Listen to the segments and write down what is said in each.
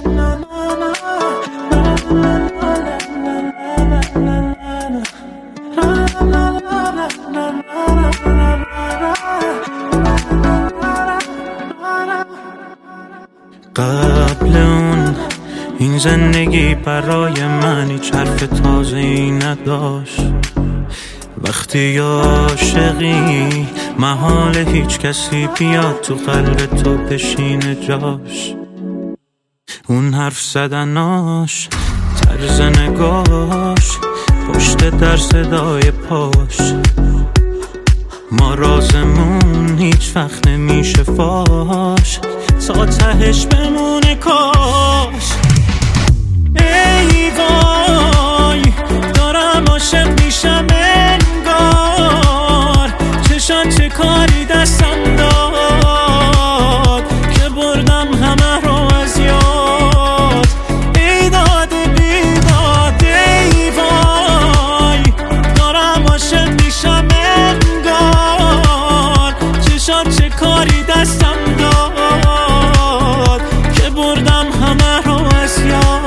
قبل اون این زندگی برای من هیچ حرف تازه‌ای نداشت. وقتی عاشقی محال هیچ کسی بیاد تو قلب تو بشینه جاش. اون حرف زدناش، طرز نگاش، پشت در صدای پاش، ما رازمون هیچ وقت نمیشه فاش، تا تهش بمونه کاش. ای وای دارم عاشق میشم انگار، چشات چه کاری دستم داد که بردم همه رو از یاد. ای داد بیداد ای وای دارم عاشق میشم انگار، چشات چه کاری دستم داد که بردم همه رو از یاد.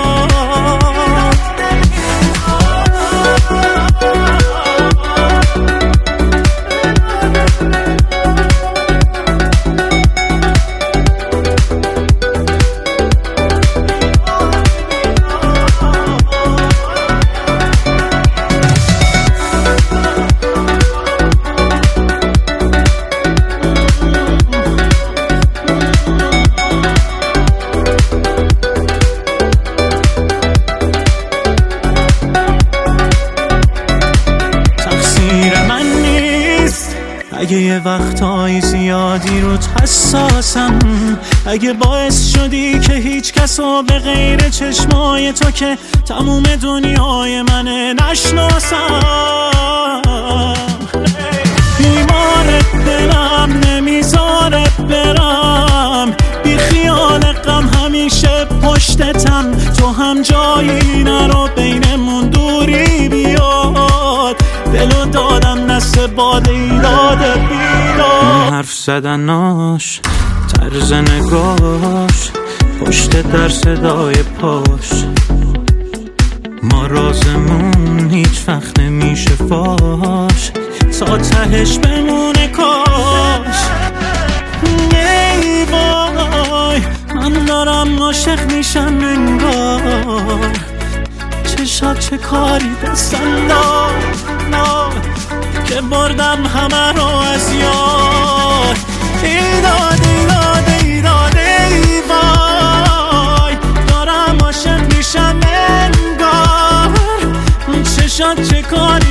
اگه یه وقتهای زیادی روت حساسم، اگه باعث شدی که هیچ کسو به غیر چشمای تو که تموم دنیای منه نشناسم، بیمار دلم نمیذاره برم، بی خیال غم همیشه پشتتم، تو هم جایی نرو بینمون دوری بیاد، دلو دادم نسل باد ایداد بیداد. حرف زدناش، طرز نگاش، پشت در صدای پاش، ما رازمون هیچ وقت نمیشه فاش، تا تهش بمونه کاش. ای وای من دارم عاشق میشم انگار، چشات چه کاری دستم داد که بردم همه رو از یاد. ایداد ایداد ایداد ای وای دارم عاشق میشم انگار، چشات چه کاری